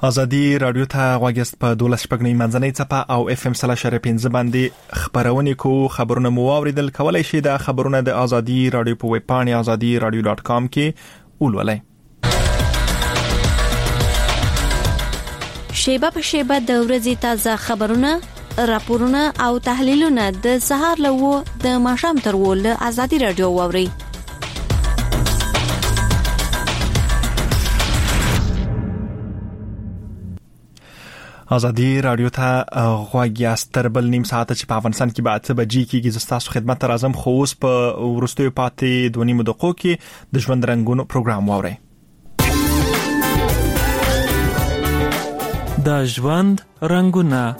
ازادي رادیو ته غوږیست په 12 منځنۍ چپه او اف ام 3.15 باندې خبرونه کو خبرونه مو اوریدل کولای شي د خبرونه د ازادي رادیو په ویب پاڼه azadiradio.com کې ولولئ. شیبه په شیبه د ورځې تازه خبرونه، راپورونه او تحلیلونه د سهار له د ماښام تر ول ازادي رادیو واوري. ازادي رادیو ته غوږیاست تر بل نیم ساعت چې په افغانستان کې به 8 بجې کېږي. زستاسو خدمت ته راځم خو اوس په ورستیو پاتې 2 دقیقو کې د ژوند رنگونو پروګرام واورئ. د ژوند رنگونه.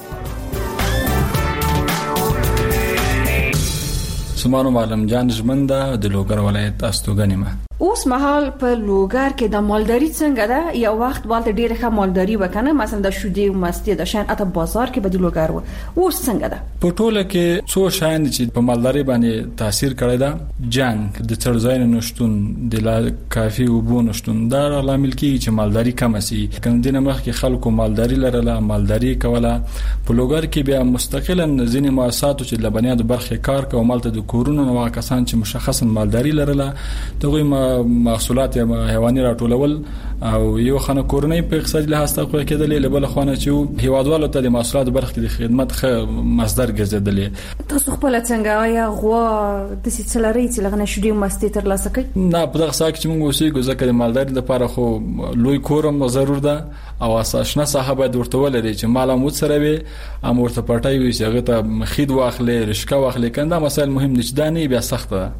سمانو معلم جان ژمنده د لوګر ولایت استوګنیمه. اوس مهال په لوګر کې د مالداري څنګه ده؟ یو وخت والته ډیره ښه مالداري وکنه، مثلا د شودي او مستی د شان اته بازار کې به د لوګر و. اوس څنګه ده؟ په ټوله کې څو شاین چې په مالداري باندې تاثیر کړی ده، جنگ د څړځای نشټون د لا کافي او بو نشټون دا لامل کیږي چې مالداري کم شي. کندینه مخ کې خلکو مالداري لرله، مالداري کوله. په لوګر کې بیا مستقلا ځینې مؤسسات چې لبنیات برخه کار کوي، مالته د کورونو نو کسان چې مشخصا مالداري لرله دغه محصولات یا حیواني راټولول او یو خانه کورنۍ په اقتصادي لحاظ ته کوي کېدلې لبل خانه چې هیوادوالو ته د محصولات برخه د خدمت مصدر ګرځیدلې. تاسو خپل څنګه یا غوا د سیڅلاري چې لغنه شودي مستي تر لاسه کوي؟ نه، په دغه ساک چې موږ اوسېږو ځکه د مالداري لپاره خو لوی کورم ضرور ده او اساسنه صاحب د ورته ولري چې مال مو سره وي ام ورته پټای وي چې هغه ته خید واخلې رشکا واخلې کنده مسائل مهم دي چې دانه بیا سخته ده.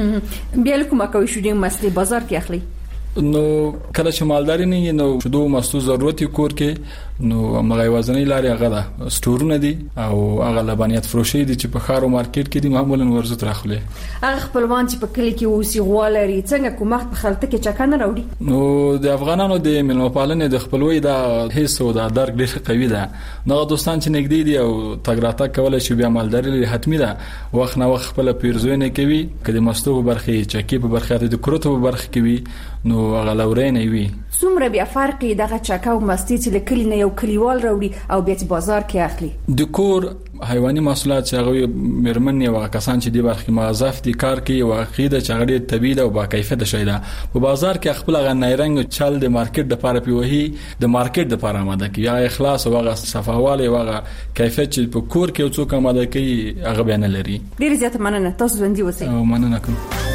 بیا کومه کوي شودي مستي بازار کې اخلي؟ نو کله چې مالداري نه نو شودو مستو ضرورت کور کې نو مغای وزنی لاري هغه ده سټورونه دي او هغه لبنیات فروشي دي چې په خارو مارکیټ کې دي معمولا ورزه ترخلي. هغه خپلوان چې په کلی کې اوسي غوالري څنګه کومه په خلته کې چکنه راوړي؟ نو د افغانانو د ملمپالنې د خپلوي د حس او د درک ډېر قوي ده. نو دوستان چې نګدي دي او تګراته کولای شي بیا مالداري حتمی ده. وخت نه وخت خپل پیرزوینه کوي کله مستو برخه چکی په برخه د کروتو برخه کوي نو هغه لورینه وي. څومره بیا فرق دغه چکا او مستی چې لکلی نه یو کلیوال راوړي او بیا بازار کې اخلي؟ د کور حیواني محصولات چې هغه مرمن یو کسان چې د برخه موظف دي کار کوي او عقیده چې هغه طبيعي او با کیفیت شي ده. په بازار کې خپل غنۍ رنگ چل د مارکیټ د لپاره پیوهي د مارکیټ د لپاره آماده کوي. هغه اخلاص او هغه صفاواله او هغه کیفیت چې په کور کې څوک آماده کوي هغه بیان لري. ډیر زیات مننه. تاسو باندې وسی. مننه کوم.